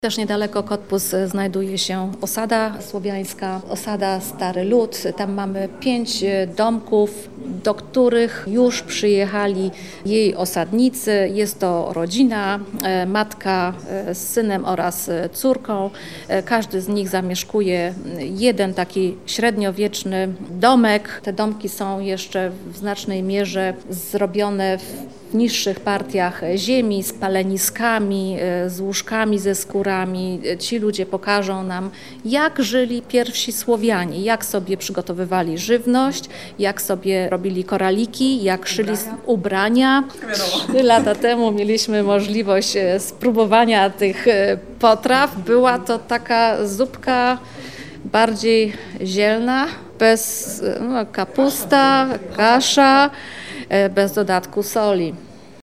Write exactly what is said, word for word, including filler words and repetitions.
Też niedaleko Cottbus znajduje się osada słowiańska, osada Stary Lud. Tam mamy pięć domków, do których już przyjechali jej osadnicy. Jest to rodzina, matka z synem oraz córką. Każdy z nich zamieszkuje jeden taki średniowieczny domek. Te domki są jeszcze w znacznej mierze zrobione w w niższych partiach ziemi, z paleniskami, z łóżkami ze skórami. Ci ludzie pokażą nam, jak żyli pierwsi Słowianie, jak sobie przygotowywali żywność, jak sobie robili koraliki, jak szyli ubrania. Trzy lata temu mieliśmy możliwość spróbowania tych potraw. Była to taka zupka bardziej zielna, bez no, kapusta, kasza, bez dodatku soli.